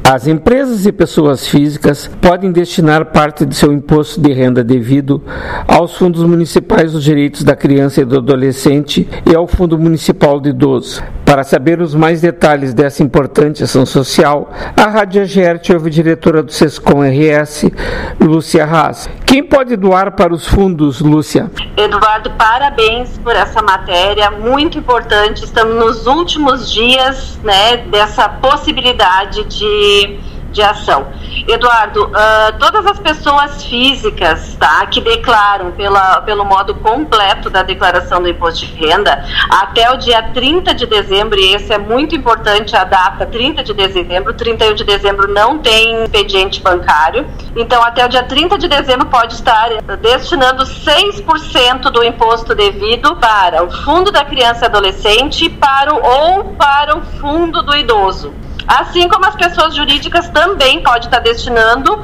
As empresas e pessoas físicas podem destinar parte de seu imposto de renda devido aos fundos municipais dos direitos da criança e do adolescente e ao Fundo Municipal do Idoso. Para saber os mais detalhes dessa importante ação social, a Rádio AGERT ouve a diretora do SESCOM RS, Lúcia Haas. Quem pode doar para os fundos, Lúcia? Eduardo, parabéns por essa matéria, muito importante. Estamos nos últimos dias, dessa possibilidade de ação. Eduardo, todas as pessoas físicas, que declaram pelo modo completo da declaração do imposto de renda, até o dia 30 de dezembro, e esse é muito importante, a data 30 de dezembro, 31 de dezembro não tem expediente bancário, então até o dia 30 de dezembro pode estar destinando 6% do imposto devido para o Fundo da Criança e Adolescente para o Fundo do Idoso. Assim como as pessoas jurídicas também podem estar destinando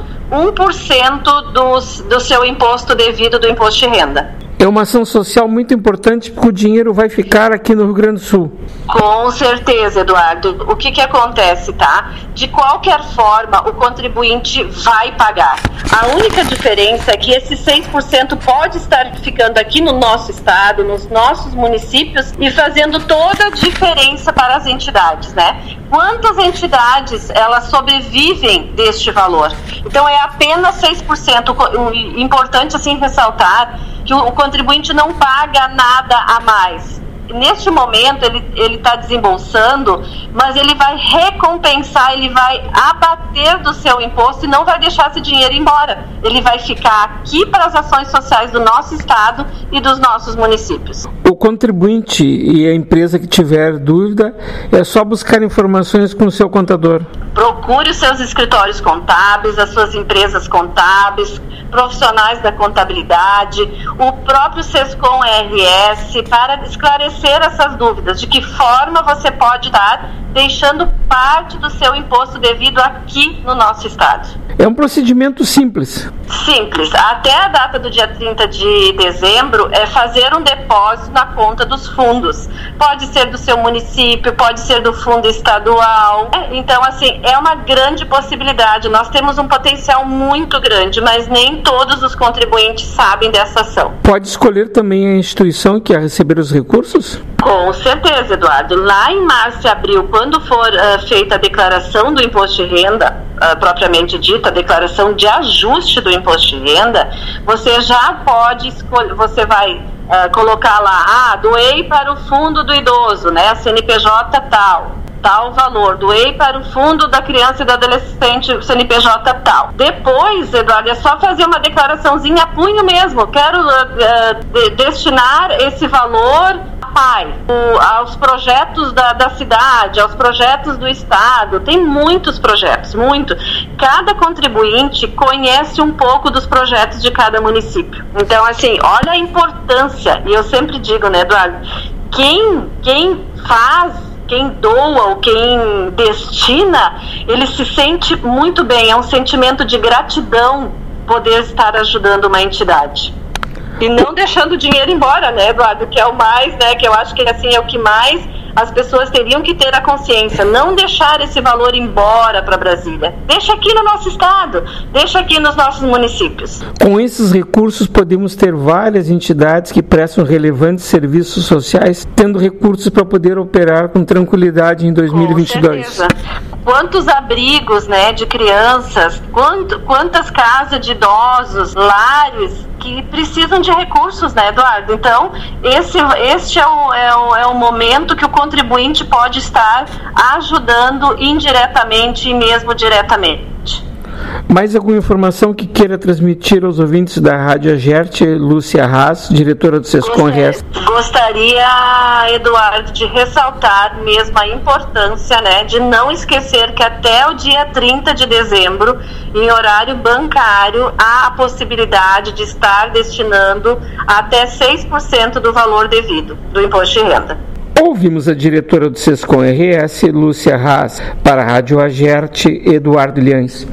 1% do seu imposto devido do imposto de renda. É uma ação social muito importante porque o dinheiro vai ficar aqui no Rio Grande do Sul. Com certeza, Eduardo. O que acontece, De qualquer forma, o contribuinte vai pagar. A única diferença é que esse 6% pode estar ficando aqui no nosso estado, nos nossos municípios e fazendo toda a diferença para as entidades, Quantas entidades elas sobrevivem deste valor? Então é apenas 6%. Importante assim ressaltar que o contribuinte não paga nada a mais. Neste momento ele está desembolsando, mas ele vai recompensar, ele vai abater do seu imposto e não vai deixar esse dinheiro embora. Ele vai ficar aqui para as ações sociais do nosso estado e dos nossos municípios. O contribuinte e a empresa que tiver dúvida, é só buscar informações com o seu contador. Procure os seus escritórios contábeis, as suas empresas contábeis, profissionais da contabilidade, o próprio SESCOM RS, para esclarecer essas dúvidas, de que forma você pode estar deixando parte do seu imposto devido aqui no nosso estado. É um procedimento simples. Simples. Até a data do dia 30 de dezembro é fazer um depósito na conta dos fundos. Pode ser do seu município, pode ser do fundo estadual. Então, assim, é uma grande possibilidade. Nós temos um potencial muito grande, mas nem todos os contribuintes sabem dessa ação. Pode escolher também a instituição que quer receber os recursos? Com certeza, Eduardo. Lá em março e abril, quando for feita a declaração do imposto de renda, propriamente dita, a declaração de ajuste do imposto de renda, você já pode escolher, você vai colocar lá, doei para o fundo do idoso, CNPJ tal valor, doei para o fundo da criança e do adolescente, CNPJ tal. Depois, Eduardo, é só fazer uma declaraçãozinha a punho mesmo, quero destinar esse valor aos projetos da cidade, aos projetos do estado. Tem muitos projetos, muito. Cada contribuinte conhece um pouco dos projetos de cada município. Então, assim, olha a importância, e eu sempre digo, Eduardo, quem doa ou quem destina, ele se sente muito bem, é um sentimento de gratidão poder estar ajudando uma entidade. E não deixando o dinheiro embora, Eduardo, que é o mais, que eu acho que assim é o que mais as pessoas teriam que ter a consciência, não deixar esse valor embora para Brasília. Deixa aqui no nosso estado, deixa aqui nos nossos municípios. Com esses recursos podemos ter várias entidades que prestam relevantes serviços sociais, tendo recursos para poder operar com tranquilidade em 2022. Com certeza. Quantos abrigos, de crianças, quantas casas de idosos, lares que precisam de recursos, Eduardo? Então, este é o momento que o contribuinte pode estar ajudando indiretamente e mesmo diretamente. Mais alguma informação que queira transmitir aos ouvintes da Rádio AGERT, Lúcia Haas, diretora do SESCOM RS? Gostaria, Eduardo, de ressaltar mesmo a importância, de não esquecer que até o dia 30 de dezembro, em horário bancário, há a possibilidade de estar destinando até 6% do valor devido do imposto de renda. Ouvimos a diretora do SESCOM RS, Lúcia Haas, para a Rádio AGERT, Eduardo Ilhães.